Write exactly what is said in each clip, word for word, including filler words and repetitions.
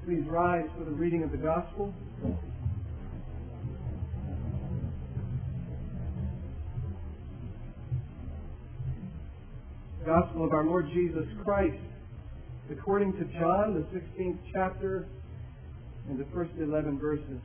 Please rise for the reading of the Gospel. The Gospel of our Lord Jesus Christ, according to John, the sixteenth chapter, and the first eleven verses.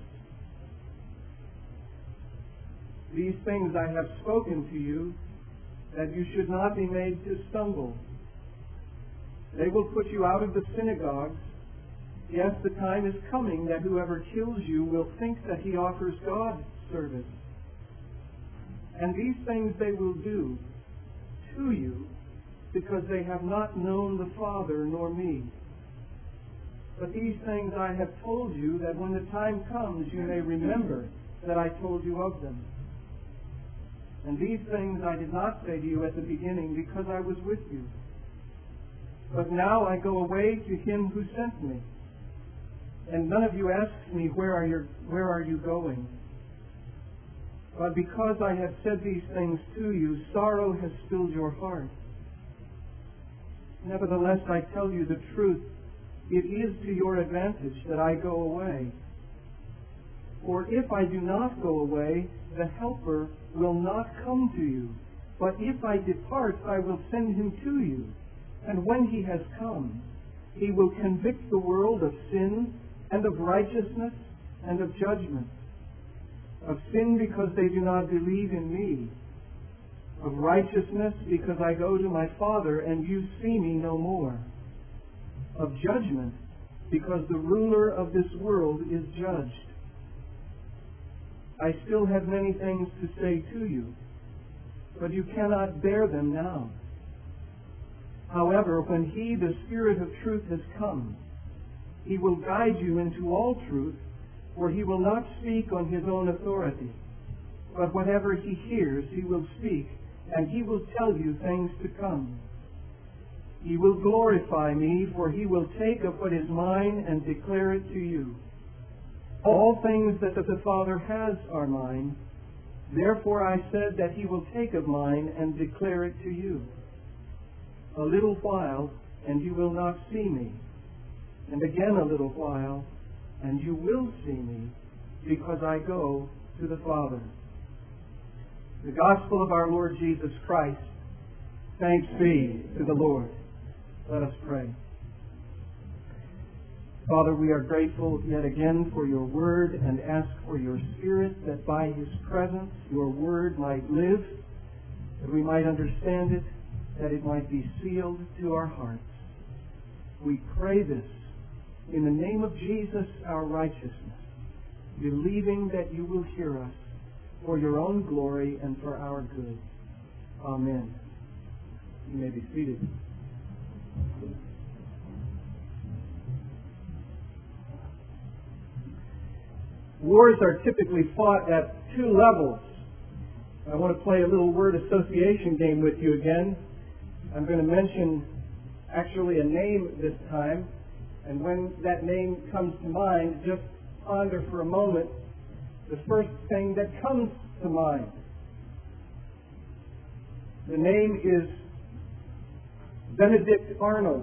These things I have spoken to you, that you should not be made to stumble. They will put you out of the synagogues. Yes, the time is coming that whoever kills you will think that he offers God service. And these things they will do to you, because they have not known the Father nor me. But these things I have told you, that when the time comes you may remember that I told you of them. And these things I did not say to you at the beginning, because I was with you. But now I go away to him who sent me. And none of you asks me, where are you, where are you going? But because I have said these things to you, sorrow has filled your heart. Nevertheless, I tell you the truth. It is to your advantage that I go away. For if I do not go away, the Helper will not come to you. But if I depart, I will send him to you. And when he has come, he will convict the world of sin and of righteousness and of judgment. Of sin, because they do not believe in me. Of righteousness, because I go to my Father and you see me no more. Of judgment, because the ruler of this world is judged. I still have many things to say to you, but you cannot bear them now. However, when he, the Spirit of truth, has come, he will guide you into all truth, for he will not speak on his own authority. But whatever he hears, he will speak, and he will tell you things to come. He will glorify me, for he will take of what is mine and declare it to you. All things that the Father has are mine. Therefore I said that he will take of mine and declare it to you. A little while, and you will not see me. And again a little while, and you will see me, because I go to the Father. The Gospel of our Lord Jesus Christ. Thanks be to the Lord. Let us pray. Father, we are grateful yet again for your word and ask for your Spirit, that by his presence your word might live, that we might understand it, that it might be sealed to our hearts. We pray this in the name of Jesus, our righteousness, believing that you will hear us for your own glory and for our good. Amen. You may be seated. Wars are typically fought at two levels. I want to play a little word association game with you again. I'm going to mention actually a name this time, and when that name comes to mind, just ponder for a moment the first thing that comes to mind. The name is Benedict Arnold.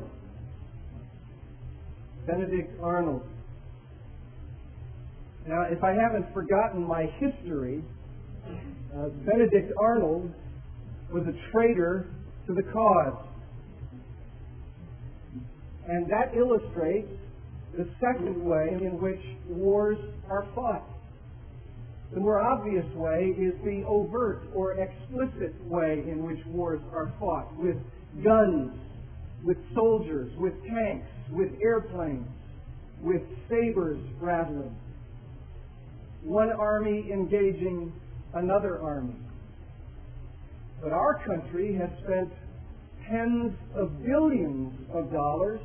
Benedict Arnold. Now, if I haven't forgotten my history, uh, Benedict Arnold was a traitor to the cause. And that illustrates the second way in which wars are fought. The more obvious way is the overt or explicit way in which wars are fought, with guns, with soldiers, with tanks, with airplanes, with sabers rattling. One army engaging another army. But our country has spent tens of billions of dollars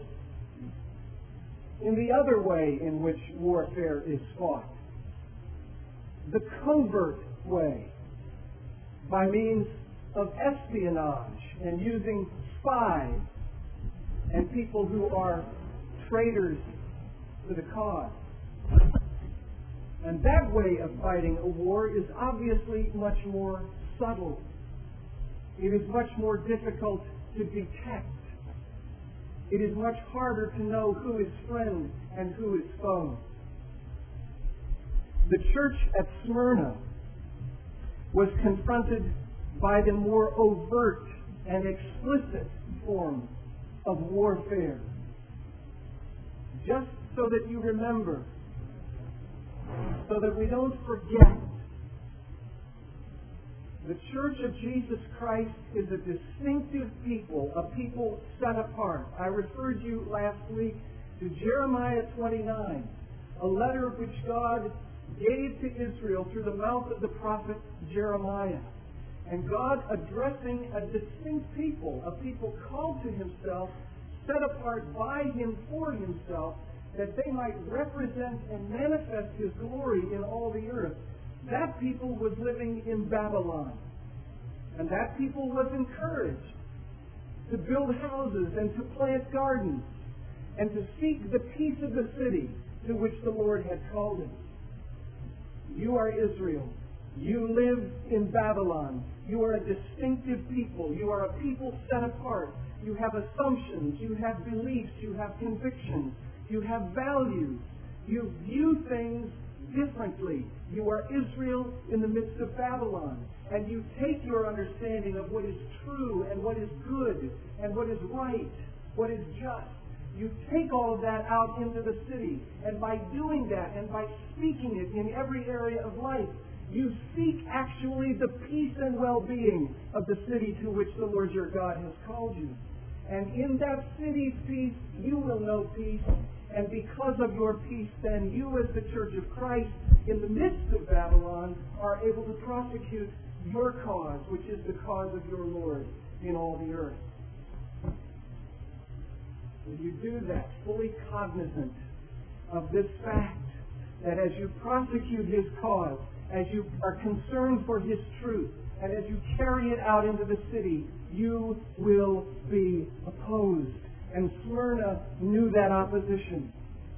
in the other way in which warfare is fought. The covert way, by means of espionage and using spies and people who are traitors to the cause. And that way of fighting a war is obviously much more subtle. It is much more difficult to detect. it is much harder to know who is friend and who is foe. The church at Smyrna was confronted by the more overt and explicit form of warfare. Just so that you remember, so that we don't forget, the Church of Jesus Christ is a distinctive people, a people set apart. I referred you last week to Jeremiah twenty-nine, a letter which God gave to Israel through the mouth of the prophet Jeremiah. And God addressing a distinct people, a people called to Himself, set apart by Him for Himself, that they might represent and manifest His glory in all the earth. That people was living in Babylon. And that people was encouraged to build houses and to plant gardens and to seek the peace of the city to which the Lord had called them. You are Israel. You live in Babylon. You are a distinctive people. You are a people set apart. You have assumptions. You have beliefs. You have convictions. You have values. You view things differently. You are Israel in the midst of Babylon. And you take your understanding of what is true and what is good and what is right, what is just. You take all of that out into the city. And by doing that and by speaking it in every area of life, you seek actually the peace and well-being of the city to which the Lord your God has called you. And in that city's peace, you will know peace. And because of your peace, then you as the Church of Christ, in the midst of Babylon, are able to prosecute your cause, which is the cause of your Lord in all the earth. And you do that fully cognizant of this fact, that as you prosecute His cause, as you are concerned for His truth, and as you carry it out into the city, you will be opposed. And Smyrna knew that opposition.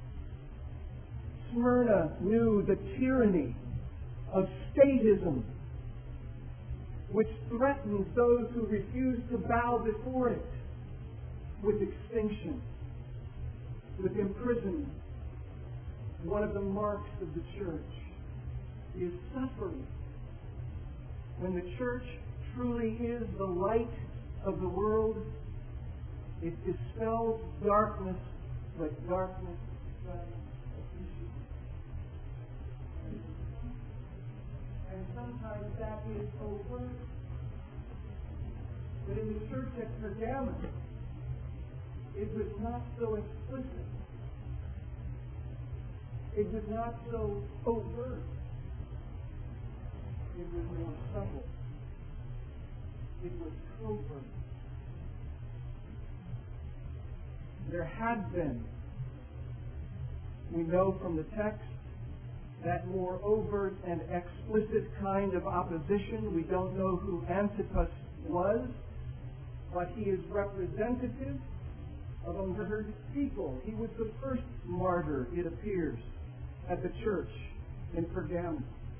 Smyrna knew the tyranny of statism, which threatens those who refuse to bow before it with extinction, with imprisonment. One of the marks of the church is suffering. When the church truly is the light of the world, it dispels darkness, but darkness does appreciate. And sometimes that is overt. But in the church at Pergamos, it was not so explicit. It was not so overt. It was more subtle. It was covert. There had been, we know from the text, that more overt and explicit kind of opposition. We don't know who Antipas was, but he is representative of a murdered people. He was the first martyr, it appears, at the church in Pergamos.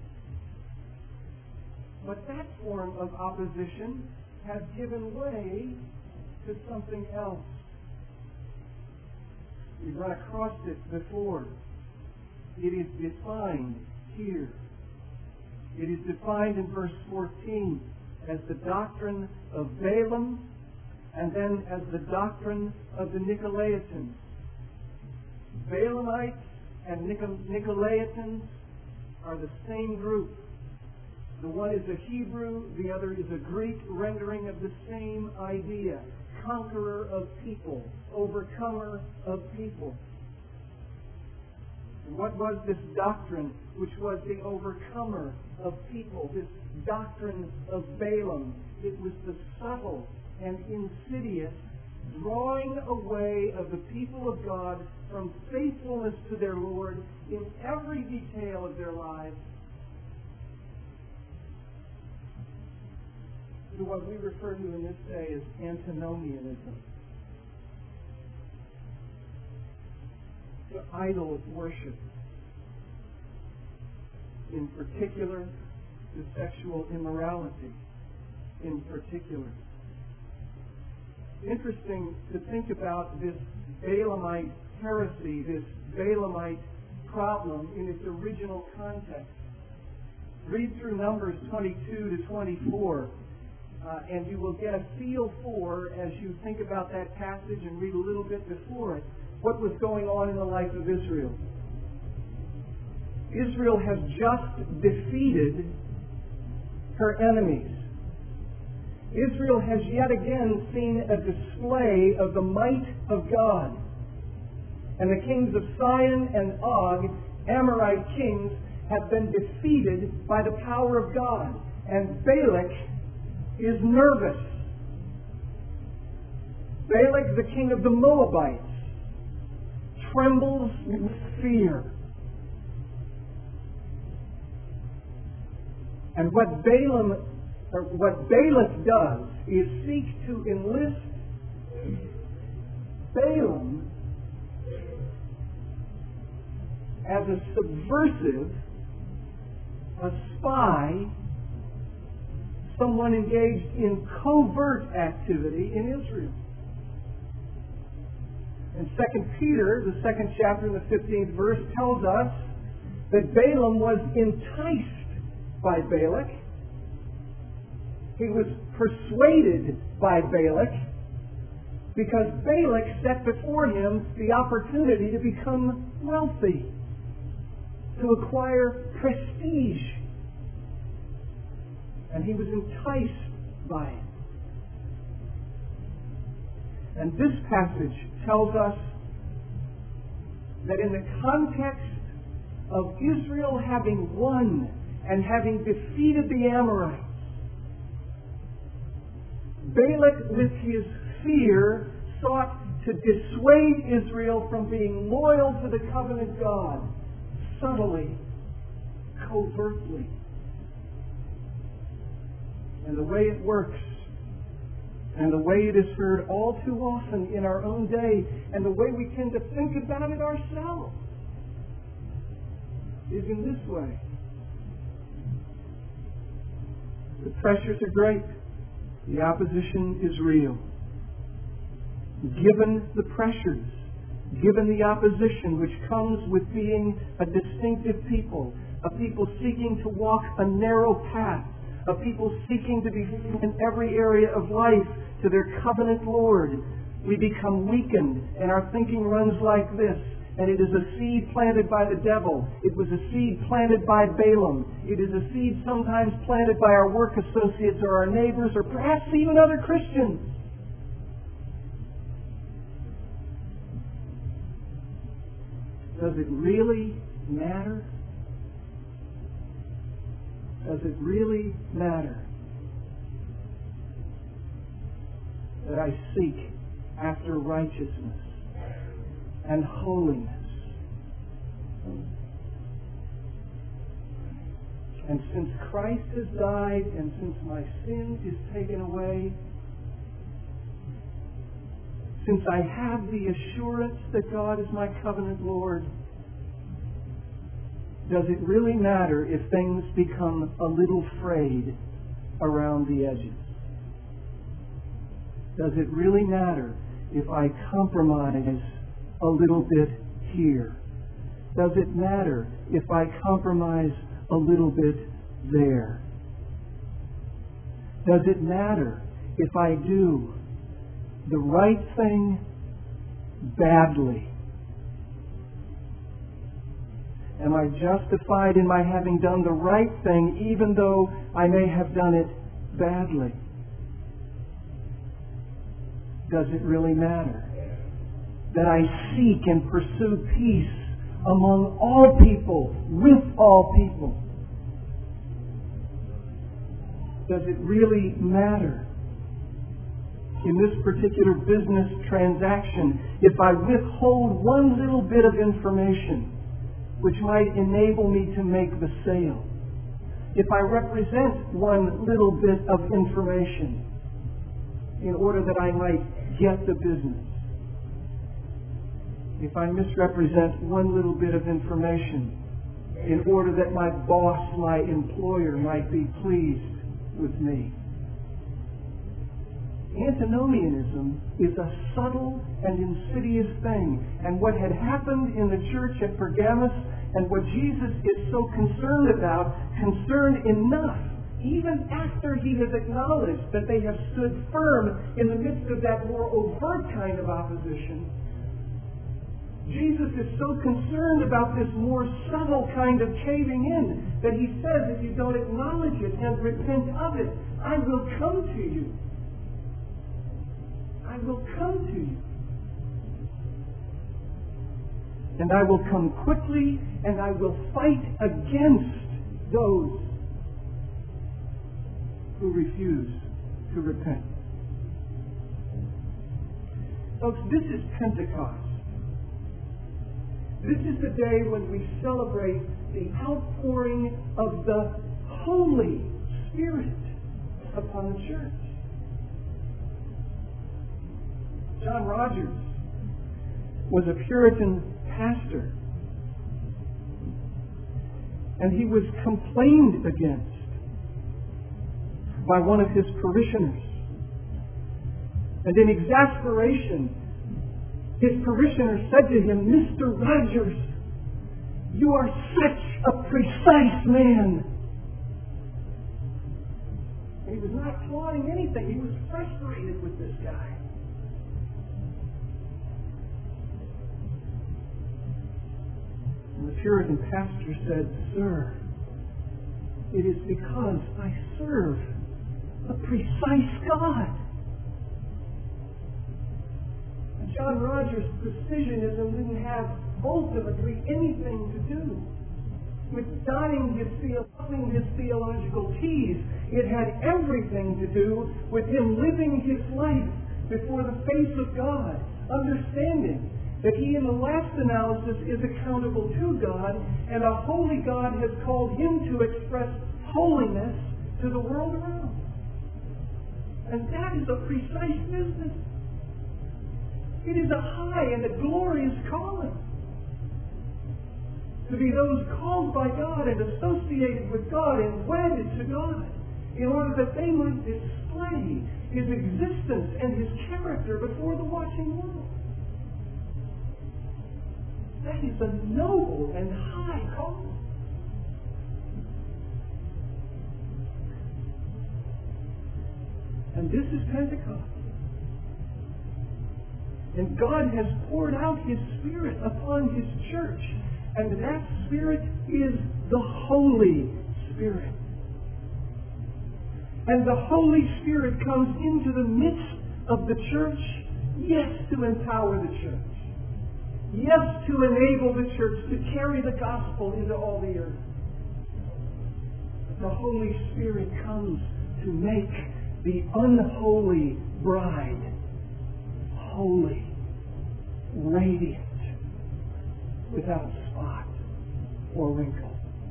But that form of opposition has given way to something else. We've run across it before. It is defined here. It is defined in verse fourteen as the doctrine of Balaam and then as the doctrine of the Nicolaitans. Balaamites and Nicolaitans are the same group. The one is a Hebrew, the other is a Greek rendering of the same idea. Conqueror of people, overcomer of people. And what was this doctrine which was the overcomer of people? This doctrine of Balaam. It was the subtle and insidious drawing away of the people of God from faithfulness to their Lord in every detail of their lives to what we refer to in this day as antinomianism. To idol worship. In particular, to sexual immorality. In particular. interesting to think about this Balaamite heresy, this Balaamite problem in its original context. Read through Numbers twenty-two to twenty-four, uh, and you will get a feel for, as you think about that passage and read a little bit before it, what was going on in the life of Israel. Israel has just defeated her enemies. Israel has yet again seen a display of the might of God. And the kings of Sihon and Og, Amorite kings, have been defeated by the power of God. And Balak is nervous. Balak, the king of the Moabites, trembles with fear. And what Balaam, or what Balak does, is seek to enlist Balaam as a subversive, a spy, someone engaged in covert activity in Israel. And Second Peter, the second chapter and the fifteenth verse, tells us that Balaam was enticed by Balak. He was persuaded by Balak because Balak set before him the opportunity to become wealthy, to acquire prestige. And he was enticed by it. And this passage tells us that in the context of Israel having won and having defeated the Amorites, Balak, with his fear, sought to dissuade Israel from being loyal to the covenant God, subtly, covertly. And the way it works, and the way it is heard all too often in our own day, and the way we tend to think about it ourselves, is in this way. The pressures are great. The opposition is real. Given the pressures, given the opposition which comes with being a distinctive people, a people seeking to walk a narrow path, a people seeking to be in every area of life to their covenant Lord, we become weakened, and our thinking runs like this. And it is a seed planted by the devil. It was a seed planted by Balaam. It is a seed sometimes planted by our work associates or our neighbors or perhaps even other Christians. Does it really matter? Does it really matter that I seek after righteousness and holiness? And since Christ has died and since my sin is taken away, since I have the assurance that God is my covenant Lord, does it really matter if things become a little frayed around the edges? Does it really matter if I compromise a little bit here? Does it matter if I compromise a little bit there? Does it matter if I do the right thing badly? Am I justified in my having done the right thing even though I may have done it badly? Does it really matter that I seek and pursue peace among all people, with all people? Does it really matter in this particular business transaction if I withhold one little bit of information which might enable me to make the sale? If I represent one little bit of information in order that I might get the business? If I misrepresent one little bit of information in order that my boss, my employer, might be pleased with me? Antinomianism is a subtle and insidious thing. And what had happened in the church at Pergamos and what Jesus is so concerned about, concerned enough, even after he has acknowledged that they have stood firm in the midst of that more overt kind of opposition, Jesus is so concerned about this more subtle kind of caving in that he says, if you don't acknowledge it and repent of it, I will come to you. I will come to you. And I will come quickly, and I will fight against those who refuse to repent. Folks, this is Pentecost. This is the day when we celebrate the outpouring of the Holy Spirit upon the church. John Rogers was a Puritan pastor, and he was complained against by one of his parishioners. And in exasperation, his parishioner said to him, Mister Rogers, you are such a precise man. He was not applauding anything. He was frustrated with this guy. And the Puritan pastor said, Sir, it is because I serve a precise God. And John Rogers' precisionism didn't have ultimately anything to do with dotting his, crossing his theological T's. It had everything to do with him living his life before the face of God, understanding that he in the last analysis is accountable to God, and a holy God has called him to express holiness to the world around. And that is a precise business. It is a high and a glorious calling. To be those called by God and associated with God and wedded to God, in order that they might display His existence and His character before the watching world. That is a noble and high calling. And this is Pentecost. And God has poured out His Spirit upon His church. And that Spirit is the Holy Spirit. And the Holy Spirit comes into the midst of the church, yes, to empower the church. Yes, to enable the church to carry the gospel into all the earth. The Holy Spirit comes to make the unholy bride holy, radiant, without spot or wrinkle.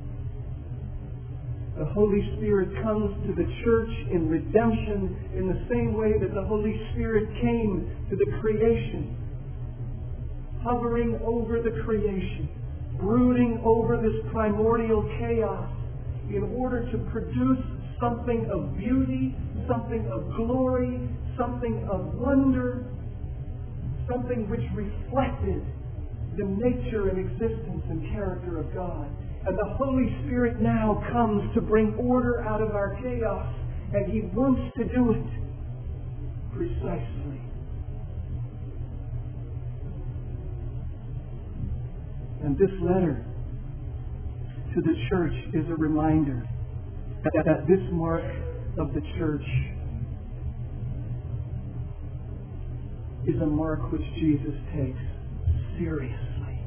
The Holy Spirit comes to the church in redemption in the same way that the Holy Spirit came to the creation, hovering over the creation, brooding over this primordial chaos in order to produce something of beauty, something of glory, something of wonder, something which reflected the nature and existence and character of God. And the Holy Spirit now comes to bring order out of our chaos, and He wants to do it precisely. And this letter to the church is a reminder that, that this mark of the church is a mark which Jesus takes seriously.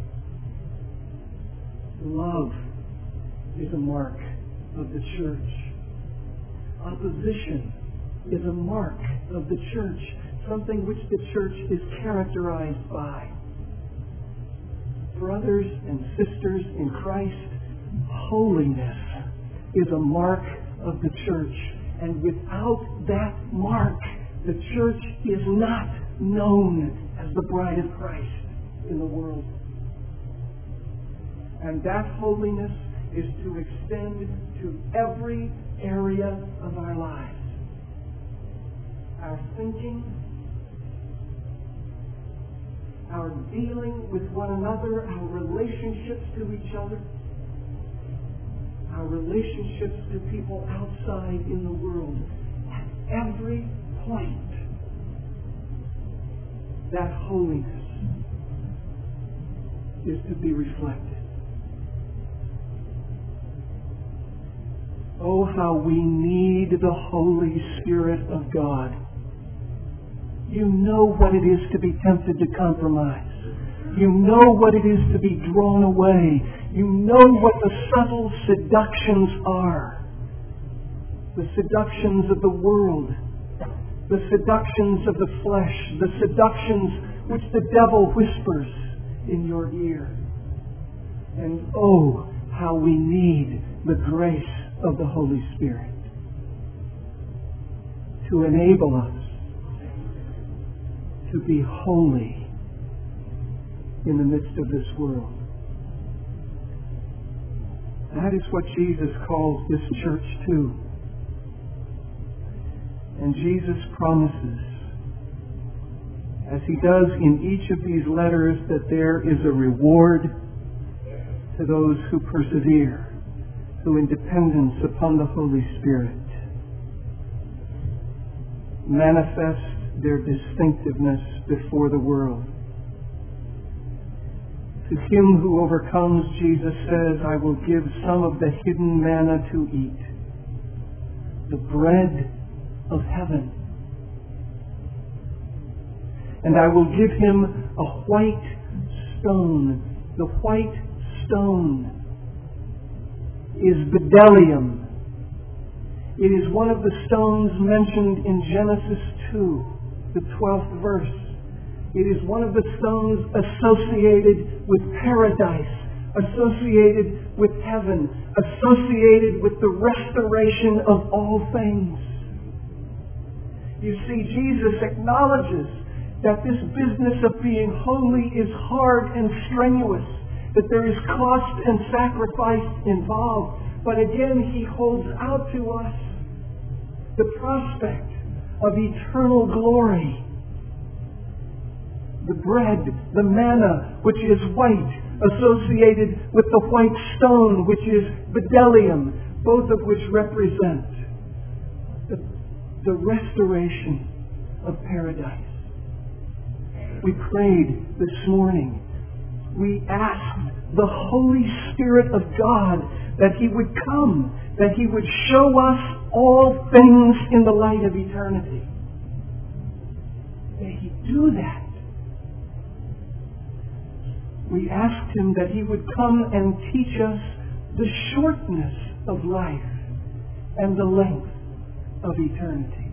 Love is a mark of the church. Opposition is a mark of the church, something which the church is characterized by. Brothers and sisters in Christ, holiness is a mark of the church. And without that mark, the church is not known as the bride of Christ in the world. And that holiness is to extend to every area of our lives. our thinking, our dealing with one another, our relationships to each other, our relationships to people outside in the world. At every point, that holiness is to be reflected. Oh, how we need the Holy Spirit of God. You know what it is to be tempted to compromise. You know what it is to be drawn away. You know what the subtle seductions are. The seductions of the world. The seductions of the flesh. The seductions which the devil whispers in your ear. And oh, how we need the grace of the Holy Spirit to enable us to be holy in the midst of this world. That is what Jesus calls this church to. And Jesus promises, as he does in each of these letters, that there is a reward to those who persevere, who in dependence upon the Holy Spirit manifest their distinctiveness before the world. To him who overcomes, Jesus says, I will give some of the hidden manna to eat, the bread of heaven. And I will give him a white stone. The white stone is bdellium. It is one of the stones mentioned in Genesis two, the twelfth verse. It is one of the stones associated with paradise, associated with heaven, associated with the restoration of all things. You see, Jesus acknowledges that this business of being holy is hard and strenuous, that there is cost and sacrifice involved. But again, he holds out to us the prospect of eternal glory. The bread, the manna, which is white, associated with the white stone, which is bdellium, both of which represent the, the restoration of paradise. We prayed this morning. We asked the Holy Spirit of God that he would come, that he would show us all things in the light of eternity. May he do that. We asked him that he would come and teach us the shortness of life and the length of eternity.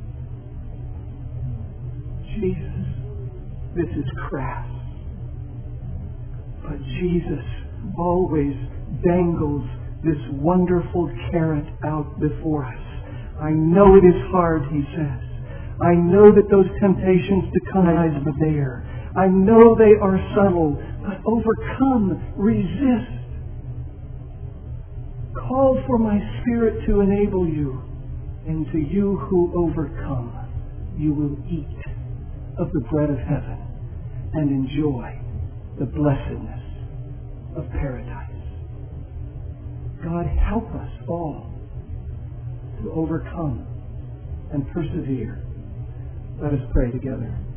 Jesus, this is crass. But Jesus always dangles this wonderful carrot out before us. I know it is hard, he says. I know that those temptations to come are there. I know they are subtle, but overcome, resist. Call for my Spirit to enable you, and to you who overcome, you will eat of the bread of heaven and enjoy the blessedness of paradise. God, help us all to overcome and persevere. Let us pray together.